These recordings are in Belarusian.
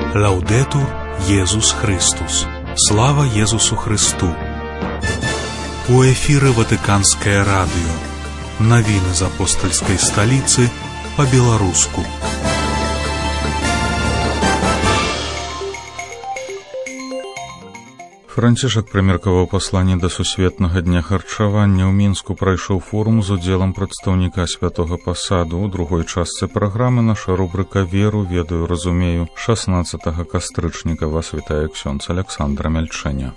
Лаудетур Єсус Христос. Слава Єсусу Христу. У эфире Ватиканское радио. Новины из апостольской столицы по-белорусски. Францішак прымеркаваў пасланне да сусветнага дня харчавання. У Мінску прайшоў форум з удзелам прадстаўніка святога пасаду. У другой частцы праграмы наша рубрика «Веру, ведаю, разумею». 16 кастрычніка вас вітае ксёндз Александра Мяльчэня.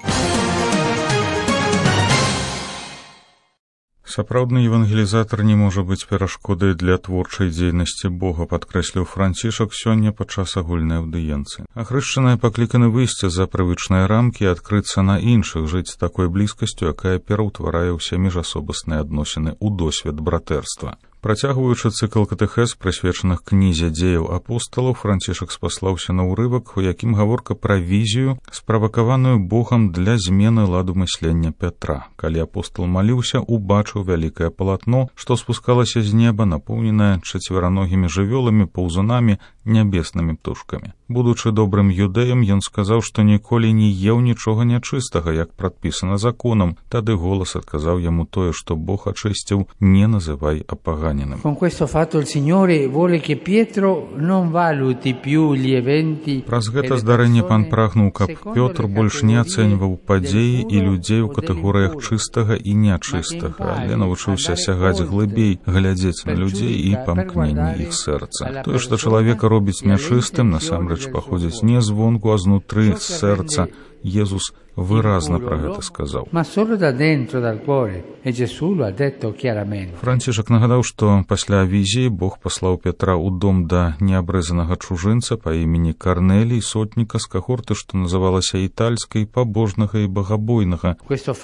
Сапраўдны евангелізатар не можа быць перашкодай для творчай дзейнасці Бога, падкрэсліў Францішак сёння падчас агульнай аўдыенцыі. Ахрышчаныя пакліканы выйсці за прывычныя рамкі і адкрыцца на іншых, жыць такой блізкасцю, якая пераўтварае ўсе міжасобасныя адносіны ў досвед братэрства. Працягваючы цыкл катэхез, прысвечаных кнізе дзеяў апосталаў, Францішак спаслаўся на ўрывак, у якім гаворка пра візію, справакаваную Богам для змены ладу мыслення Пятра. Калі апостал маліўся, убачыў вялікае палатно, што спускалася з неба, напоўненае чацвераногімі жывёламі, паўзунамі, нябеснымі птушкамі. Будучы добрым юдэем, ён сказаў, што ніколі не еў нічога нячыстага, як прадпісана законам. Тады голас адказаў яму тое, што Бог ачысціў: не называй апаганеным. Праз гэта здарэнне пан прагнуў, каб Пётр больш не ацэньваў падзеі і людзей у катэгорыях чыстага і нячыстага, але навучыўся сягаць глыбей, глядзець на людзей і памкненні іх сэрца. Тое, што чалавека робіць нячыстым, насамрэч паходзіць не звонку, а знутры, з сэрца. Jesús выразна пра гэта сказаў. Францішак нагадаў, што пасля візіі Бог паслаў Пятра ў дом да неабрэзанага чужынца па імені Карнелій, сотніка з кахорты, што называлася італьскай, пабожнага і багабойнага.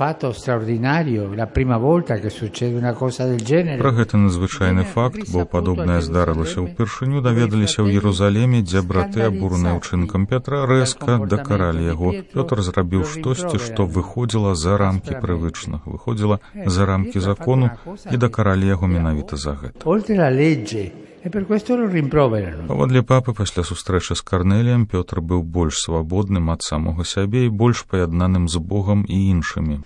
Пра гэты надзвычайны факт, бо падобнае здарылася ўпершыню, даведаліся ў Єрусаліме, дзе браты, абураныя ўчынкам Пятра, рэзка дакаралі яго. Пётр зрабіў штосьці, што выходзіла за рамкі прывычнага, выходзіла за рамкі закону, і дакаралі яго менавіта за гэта. Паводле папы, пасля сустрэчы з Карнеліем, Пётр быў больш свабодным ад самога сябе і больш паяднаным з Богам і іншымі.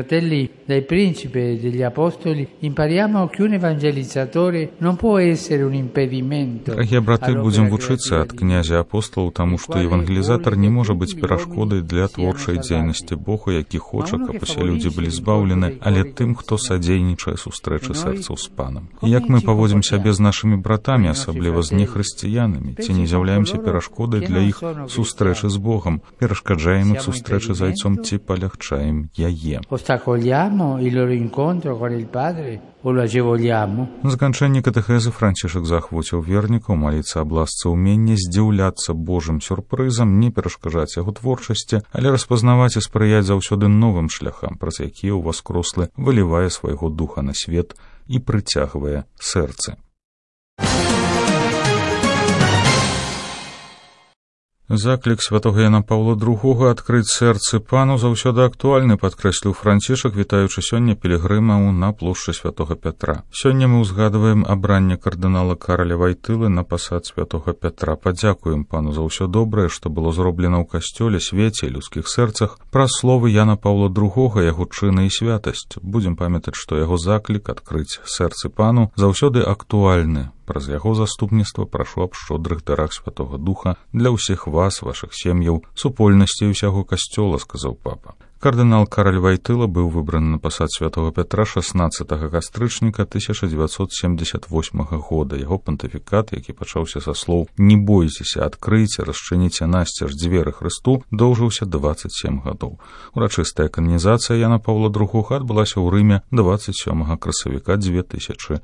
Дарагія браты, будзем вучыцца ад князя апосталаў таму, што евангелізатар не можа быць перашкодай для творчай дзейнасці Бога, які хоча, каб усе людзі былі збаўлены, але тым, хто садзейнічае сустрэчы сэрцаў з панам. І як мы паводзім сябе з нашымі братамі, асабліва з нехрысціянамі, ці не з'яўляемся перашкодай для іх сустрэчы з Богам, перашкаджаем іх сустрэчы з айцом ці палягчаем яе. На заканчэнні катэхезы Францішак заахвоціў вернікаў маліцца аб ласцы ўмення здзіўляцца Божым сюрпрызам, не перашкаджаць яго творчасці, але распазнаваць і спрыяць заўсёды новым шляхам, праз якія ўваскрослы вылівае свайго духа на свет і прыцягвае сэрцы. Заклік святога Яна Паўла II адкрыць сэрцы пану заўсёды актуальны, падкрэсліў Францішак, вітаючы сёння пілігрымаў на плошчы святога Пятра. Сёння мы ўзгадваем абранне кардынала Караля Вайтылы на пасад святога Пятра. Падзякуем пану за ўсё добрае, што было зроблена ў касцёле, свеце і людскіх сэрцах, праз словы Яна Паўла II, яго чыны і святасць. Будзем памятаць, што яго заклік адкрыць сэрцы пану заўсёды актуальны. Праз яго заступніцтва прашу аб шчодрых дарах Святога Духа для ўсіх вас, вашых сем'яў, супольнасці ўсяго касцёла, сказаў папа. Кардынал Караль Вайтыла быў выбраны на пасад святога Пятра 16 кастрычніка 1978 года. Яго пантыфікат, які пачаўся са слоў «Не бойцеся, адкрыйце, расчыніце насцеж дзверы Хрысту», доўжыўся 27 гадоў. Урачыстая кананізацыя Яна Паўла II адбылася ў Рыме 27 красавіка 2014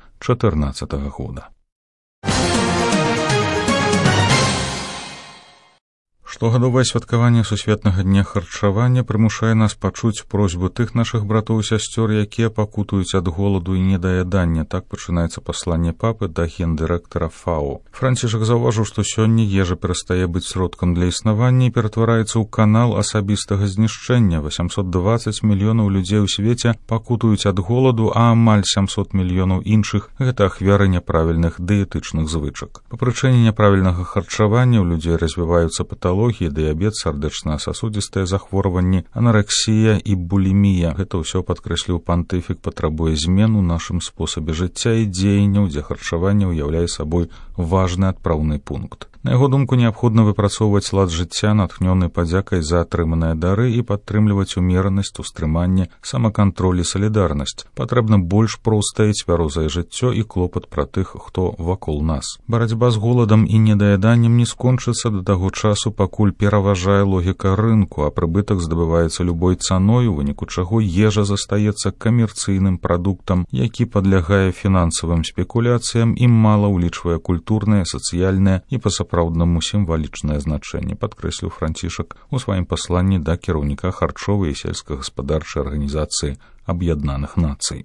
года. Штогадовае святкаванне сусветнага дня харчавання прымушае нас пачуць просьбу тых нашых братоў і сясцёр, якія пакутуюць ад голаду і недаядання. Так пачынаецца пасланне папы да гендырэктара ФАО. Францішак заўважыў, што сёння ежа перастае быць сродкам для існавання і ператвараецца ў канал асабістага знішчэння. 820 мільёнаў людзей у свеце пакутуюць ад голаду, а амаль 700 мільёнаў іншых – гэта ахвяры няправільных дыетычных звычак. Па прычыне няправільнага харчавання ў людзей развіваюцца паталогіі, дыябет, сардэчна-сасудзістыя захворванні, анарексія і булімія. Гэта ўсё, падкрэсліў пантыфік, патрабуе змен у нашым спосабе жыцця і дзеянняў, дзе харчаванне ўяўляе сабой важны адпраўны пункт. На яго думку, неабходна выпрацоўваць лад жыцця, натхнёны падзякай за атрыманыя дары і падтрымліваць умеранасць, устрыманне, самакантроль і салідарнасць. Патрэбна больш простае і цвярозае жыццё і клопат пра тых, хто вакол нас. Барацьба з голадам і недаяданнем не скончыцца да таго часу, пакуль пераважае логіка рынку, а прыбытак здабываецца любой цаной, у выніку чаго ежа застаецца камерцыйным прадуктам, які падлягае фінансавым спекуляцыям і мала ўлічвае культурнае, сацыяльнае і па-сапраўднаму сімвалічнае значэнне, падкрэсліў Францішак у сваім пасланні да кіраўніка харчовай і сельскагаспадарчай арганізацыі Аб'яднаных Нацый.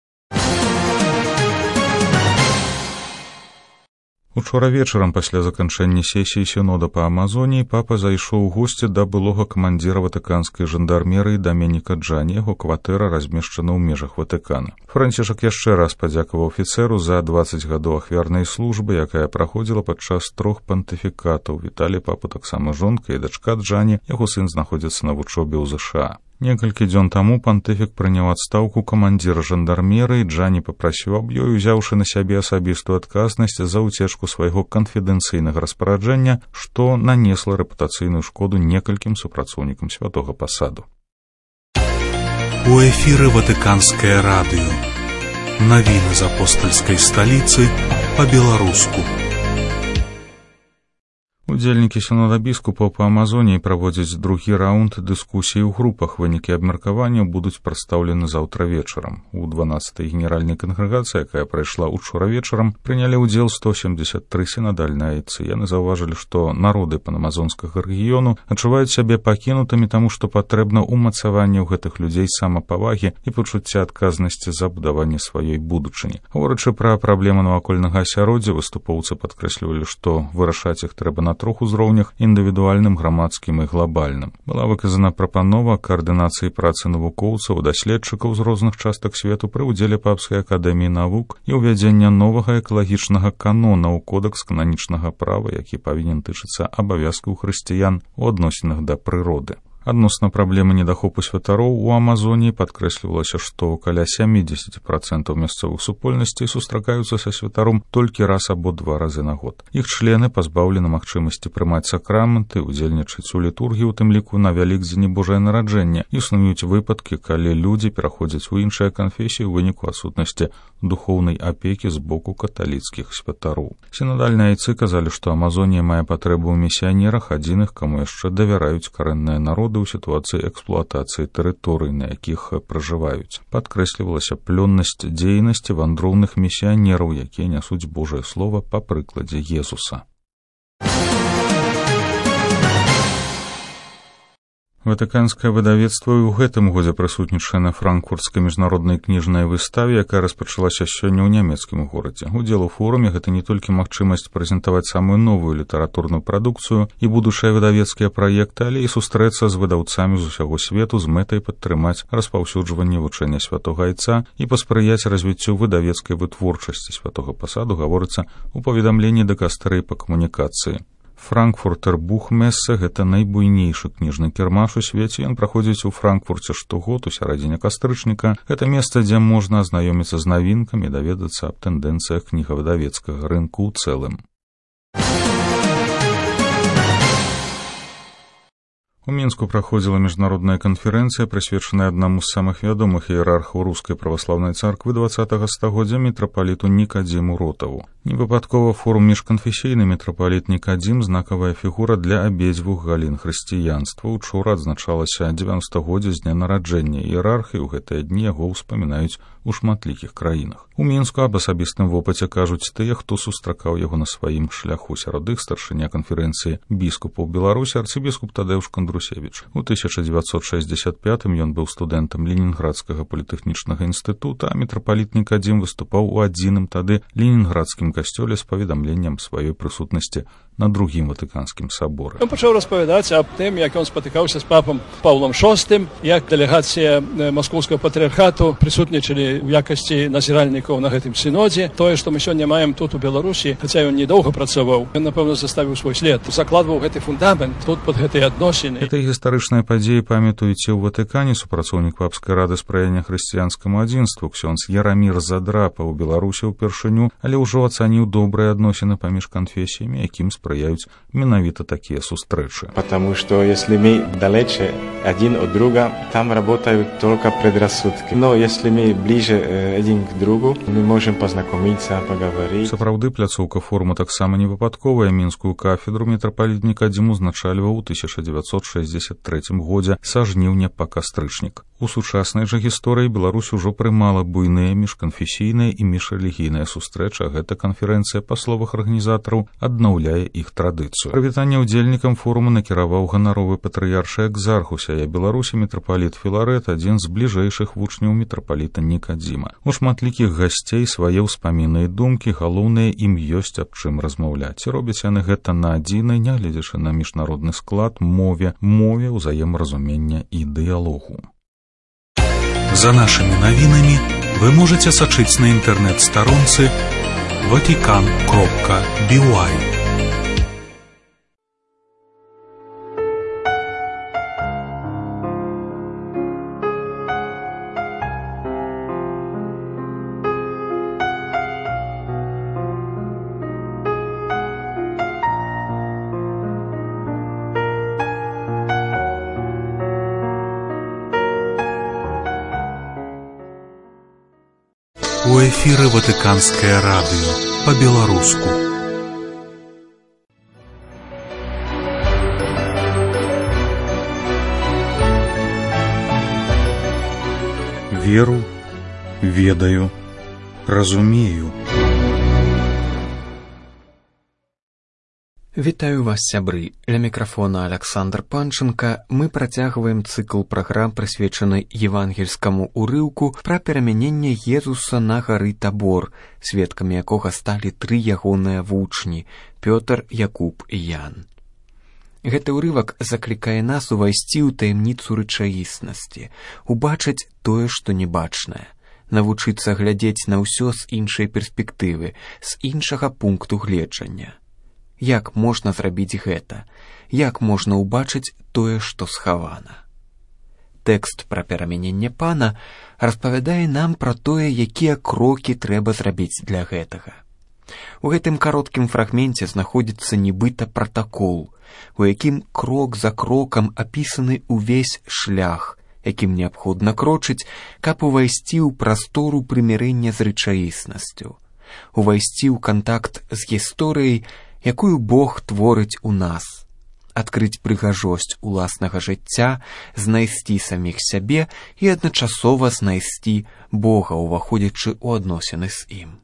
Учора вечарам пасля заканчэння сесіі сінода па Амазоніі папа зайшоў у госці да былога камандзіра ватыканскай жандармерыі Даменіка Джані. Яго кватэра размешчана ў межах Ватыкана. Францішак яшчэ раз падзякаваў афіцэру за 20 гадоў ахвярнай службы, якая праходзіла падчас 3 пантыфікатаў. Віталі папу таксама жонка і дачка Джані, яго сын знаходзіцца на вучобе ў ЗША. Некалькі дзён таму пантыфік прыняў адстаўку камандзіра жандармерыі. Джані папрасіў аб ёй, узяўшы на сябе асабістую адказнасць за ўцечку свайго канфідэнцыйнага распараджэння, што нанесла рэпутацыйную шкоду некалькім супрацоўнікам святога пасаду. У эфіры Ватыканскае радыё. Навіны з апостальскай сталіцы па-беларуску. Удзельнікі сінода біскупаў па Амазоніі праводзяць другі раунд дыскусій у групах. Вынікі абмеркавання будуць прадстаўлены заўтра вечарам. У 12-й генеральнай кангрэгацыі, якая прайшла учора вечарам, прынялі ўдзел 173 сінадальныя айцы. Яны заўважылі, што народы панамазонскага рэгіёну адчуваюць сябе пакінутымі, таму што патрэбна ўмацаванне ў гэтых людзей самапавагі і пачуцця адказнасці за будаванне сваёй будучыні. Гаворачы пра праблемы навакольнага асяроддзя, выступоўцы падкрэслівалі, што вырашаць іх трэба на 3 узроўнях: індывідуальным, грамадскім і глобальным. Была выказана прапанова каардынацыі працы навукоўцаў, даследчыкаў з розных частак свету пры ўдзеле Папскай акадэміі навук і ўвядзення новага экалагічнага канона ў кодэкс кананічнага права, які павінен тычыцца абавязкаў хрысціян у адносінах да прыроды. Адносна праблемы недахопу святароў у Амазоніі падкрэслівалася, што каля 70% мясцовых супольнасцей сустракаюцца са святаром толькі раз або 2 разы на год. Іх члены пазбаўлены магчымасці прымаць сакрамэнты, удзельнічаць у літургіі, у тым ліку на Вялікдзені Божае нараджэння. Існуюць выпадкі, калі людзі пераходзяць у іншыя канфесіі ў выніку адсутнасці духоўнай апекі з боку каталіцкіх святароў. Сінадальныя айцы казалі, што Амазонія мае патрэбу ў місіянерах, адзіных, каму яшчэ давяраюць карэнныя народы ў сітуацыі эксплуатацыі тэрыторый, на якіх пражываюць. Падкрэслівалася плённасць дзейнасці вандроўных місіянераў, якія нясуць Божае слова па прыкладзе Езуса. Ватыканскае выдавецтва і ў гэтым годзе прысутнічае на франкфуртскай міжнароднай кніжнай выставе, якая распачалася сёння ў нямецкім горадзе. Удзел у форуме гэта не толькі магчымасць прэзентаваць самую новую літаратурную прадукцыю і будучыя выдавецкія праекты, але і сустрэцца з выдаўцамі з усяго свету з мэтай падтрымаць распаўсюджванне вучэння святога айца і паспрыяць развіццю выдавецкай вытворчасці святога пасаду, гаворыцца ў паведамленні дыкастэрыі па камунікацыі. Франкфуртер Бухмессе – гэта найбуйнейшы кніжны кірмаш у свеце. Ён праходзіць у Франкфурце штогод у сярэдзіне кастрычніка. Гэта месца, дзе можна азнаёміцца з навінкамі, даведацца аб тэндэнцыях кнігавыдавецкага рынку ў цэлым. У Мінску праходзіла міжнародная канферэнцыя, прысвечаная аднаму з самых вядомых іерархаў рускай праваслаўнай царквы 20-го стагоддзя мітрапаліту Нікадзіму Ротаву. Невыпадкова форум міжканфесійны мітрапаліт Нікадзім знакавая фігура для абедзвюх галін хрысціянства. Учора адзначалася 90-годдзе з дня нараджэння іерархіі. У гэтыя дні яго ўспамінаюць у шматлікіх краінах. У Мінску аб асабістым вопыце кажуць тыя, хто сустракаў яго на сваім шляху. Сярод іх старшыня канферэнцыі біскупаў Беларусі арцыбіскуп Тадэўш Кандрусевіч. У 1965-м ён быў студэнтам Ленінградскага політэхнічнага інстытута, а мітрапаліт Нікадзім выступаў у адзіным тады ленінградскім касцёле з паведамленнем сваёй прысутнасці на другім Ватыканскім саборы. Ён пачаў распавядаць аб тым, як ён спатыкаўся з папам Паўлом VI, як дэлегацыя маскоўскага патрыархату прысутнічалі ў якасці назіральнікаў на гэтым сінодзе. Тое, што мы сёння маем тут у Беларусі, хаця ён недоўга працаваў, ён, напэўна, заставіў свой след. Закладваў гэты фундамент тут пад гэтыя адносіны. Гэтай гістарычнай падзеі памятаюць і ў Ватыкане. Супрацоўнік папскай рады спрыяння хрысціянскаму адзінству ксёндз Ярамір Задрапа ў Беларусі ўпершыню, але ўжо ацаніў добрыя адносіны паміж канфесіямі, якім спрыяюць менавіта такія сустрэчы. Потому что если мы далече один от друга, там работают только предрассудки. Но если мы ближе один к другу, мы можем познакомиться, поговорить. Сапраўды, пляцоўка форума таксама не выпадковая. Мінскую кафедру мітрапаліт Нікадзім узначальваў у 1963 годзе са жніўня па кастрычнік. У сучаснай жа гісторыі Беларусь ужо прымала буйныя міжканфесійныя і міжрэлігійныя сустрэчы, а гэта канферэнцыя, па словах арганізатараў, аднаўляе іх традыцыю. Прывітанне ўдзельнікам форума накіраваў ганаровы патрыяршы экзарх усяе Беларусі мітрапаліт Філарэт, адзін з бліжэйшых вучняў мітрапаліта Нікадзіма. У шматлікіх гасцей свае ўспаміны і думкі, галоўнае, ім ёсць аб чым размаўляць. І робяць яны гэта на адзінай, нягледзячы на міжнародны склад, мове ўзаемаразумення і дыялогу. За нашими новинами вы можете сачыць на интернет-сторонце vatican.by. У эфіры Ватыканскае радыё па-беларуску. Веру, ведаю, разумею. Вітаю вас, сябры. Ля мікрафона Александр Панченко. Мы працягваем цыкл праграм, прысвечаны евангельскаму урыўку пра перамяненне Езуса на гары Табор, сведкамі якога сталі 3 ягоныя вучні – Пётр, Якуб і Ян. Гэты ўрывак заклікае нас увайсці ў таямніцу рэчаіснасці, убачыць тое, што небачнае, навучыцца глядзець на ўсё з іншай перспектывы, з іншага пункту гледжання. Як можна зрабіць гэта? Як можна ўбачыць тое, што схавана? Тэкст пра перамяненне пана распавядае нам пра тое, якія крокі трэба зрабіць для гэтага. У гэтым кароткім фрагменце знаходзіцца нібыта пратакол, у якім крок за крокам апісаны ўвесь шлях, якім неабходна крочыць, каб увайсці ў прастору прымірэння з рэчаіснасцю, увайсці ў кантакт з гісторыяй, якую Бог творыць у нас, адкрыць прыгажосць уласнага жыцця, знайсці саміх сябе і адначасова знайсці Бога, уваходзячы ў адносіны з ім.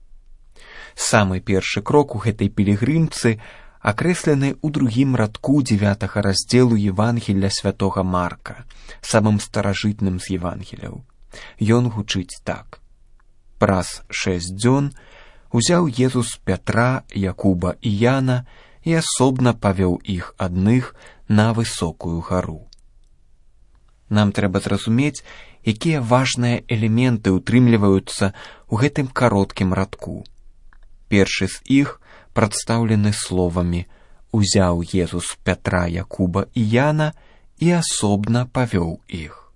Самы першы крок у гэтай пілігрымцы акрэслены ў 2 радку 9 раздзелу Евангелля святога Марка, самым старажытным з Евангеляў. Ён гучыць так. Праз 6 дзён узяў Езус Пятра, Якуба і Яна і асобна павёў іх адных на высокую гару. Нам трэба зразумець, якія важныя элементы ўтрымліваюцца ў гэтым кароткім радку. Першы з іх прадстаўлены словамі «Узяў Езус Пятра, Якуба і Яна і асобна павёў іх».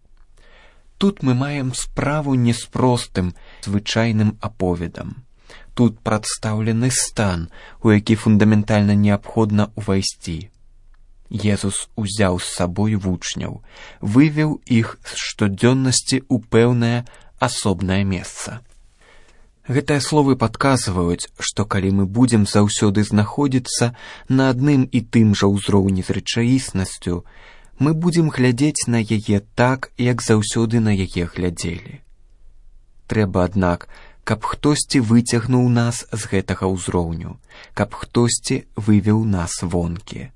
Тут мы маем справу не з простым, звычайным аповедам. Тут прадстаўлены стан, у які фундаментальна неабходна ўвайсці. Езус узяў з сабой вучняў, вывеў іх з штодзённасці ў пэўнае асобнае месца. Гэтыя словы падказваюць, што калі мы будзем заўсёды знаходзіцца на адным і тым жа ўзроўні з рэчаіснасцю, мы будзем глядзець на яе так, як заўсёды на яе глядзелі. Трэба, аднак, каб хтосьці выцягнуў нас з гэтага ўзроўню, каб хтосьці вывеў нас вонкі.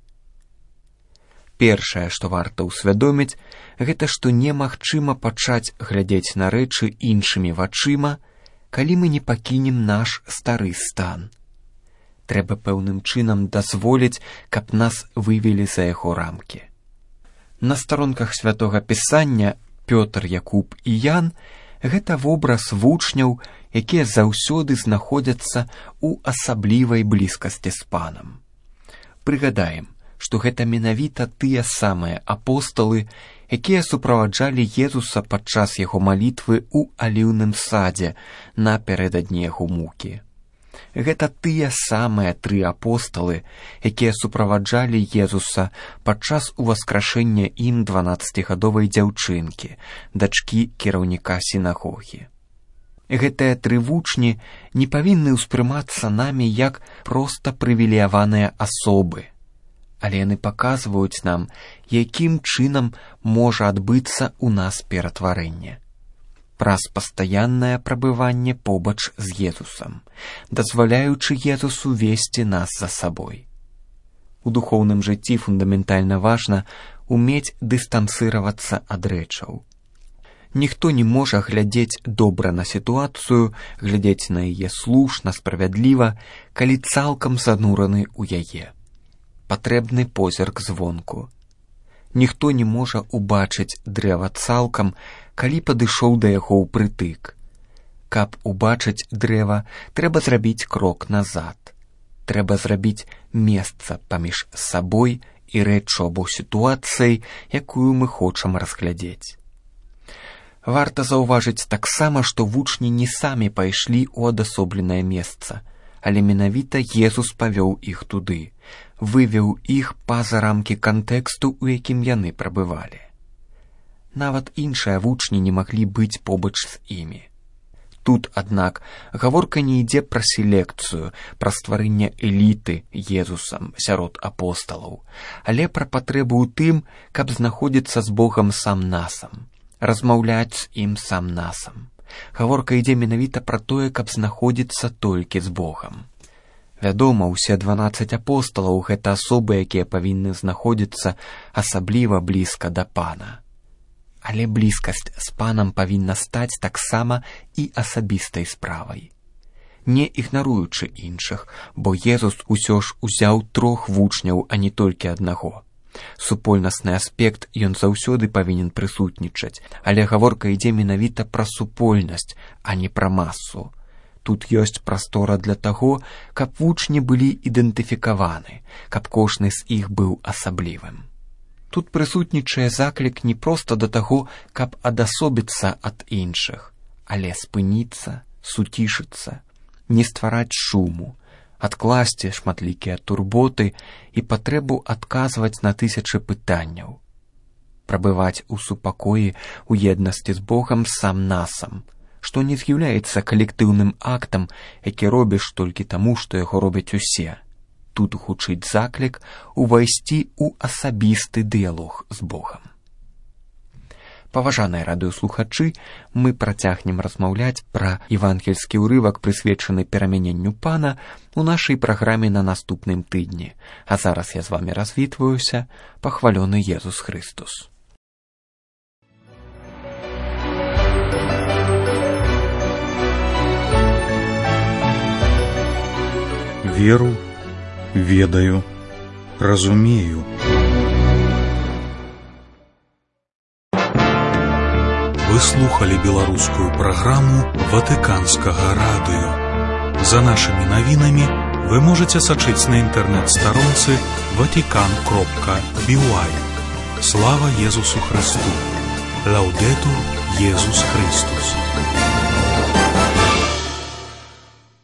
Першае, што варта ўсвядоміць, гэта што немагчыма пачаць глядзець на рэчы іншымі вачыма, калі мы не пакінем наш стары стан. Трэба пэўным чынам дазволіць, каб нас вывелі за яго рамкі. На старонках Святога Пісання Пётр, Якуб і Ян гэта вобраз вучняў, якія заўсёды знаходзяцца ў асаблівай блізкасці з Панам. Прыгадаем, што гэта менавіта тыя самыя апосталы, якія суправаджалі Езуса падчас яго малітвы ў аліўным садзе напярэдадні яго мукі. Гэта тыя самыя 3 апосталы, якія суправаджалі Езуса падчас уваскрашэння ім 12-гадовай дзяўчынкі, дачкі кіраўніка сінагогі. Гэтыя 3 вучні не павінны ўспрымацца намі як проста прывілеяваныя асобы, але яны паказваюць нам, якім чынам можа адбыцца ў нас ператварэнне. Праз пастаяннае прабыванне побач з Езусам, дазваляючы Езусу весці нас за сабой. У духоўным жыцці фундаментальна важна умець дыстанцыравацца ад рэчаў. Ніхто не можа глядзець добра на сітуацыю, глядзець на яе слушна, справядліва, калі цалкам занураны ў яе. Патрэбны позірк звонку. Ніхто не можа убачыць дрэва цалкам, калі падышоў да яго ўпрытык. Каб убачыць дрэва, трэба зрабіць крок назад. Трэба зрабіць месца паміж сабой і рэччу або сітуацыяй, якую мы хочам разглядзець. Варта заўважыць таксама, што вучні не самі пайшлі ў адасобленае месца, але менавіта Езус павёў іх туды, вывеў іх па-за рамкі кантэксту, у якім яны прабывалі. Нават іншыя вучні не маглі быць побач з імі. Тут, аднак, гаворка не ідзе пра селекцыю, пра стварэнне эліты Езусам сярод апосталаў, але пра патрэбу ў тым, каб знаходзіцца з Богам сам-насам, размаўляць з ім сам-насам. Гаворка ідзе менавіта пра тое, каб знаходзіцца толькі з Богам. Вядома, усе 12 апосталаў — гэта асобы, якія павінны знаходзіцца асабліва блізка да Пана. Але блізкасць з Панам павінна стаць таксама і асабістай справай. Не ігнаруючы іншых, бо Езус усё ж узяў 3 вучняў, а не толькі аднаго. Супольнасны аспект ён заўсёды павінен прысутнічаць, але гаворка ідзе менавіта пра супольнасць, а не пра масу. Тут ёсць прастора для таго, каб вучні былі ідэнтыфікаваны, каб кожны з іх быў асаблівым. Тут прысутнічае заклік не проста да таго, каб адасобіцца ад іншых, але спыніцца, суцішыцца, не ствараць шуму, адкласці шматлікія турботы і патрэбу адказваць на 1000 пытанняў. Прабываць у супакоі, у еднасці з Богам сам-насам, што не з'яўляецца калектыўным актам, які робіш толькі таму, што яго робяць усе. Тут гучыць заклік увайсці ў асабісты дыялог з Богам. Паважаныя радыёслухачы, мы працягнем размаўляць пра евангельскі ўрывак, прысвечаны перамяненню Пана, у нашай праграме на наступным тыдні. А зараз я з вамі развітваюся. Пахвалёны Езус Христос. Веру, ведаю, разумею. Вы слухали беларускую праграму Ватыканскага радыё. За нашымі навінамі вы можаце сачыць на інтэрнэт-старонцы vatican.by. Слава Езусу Христу! Лаўдэтур Езус Христос!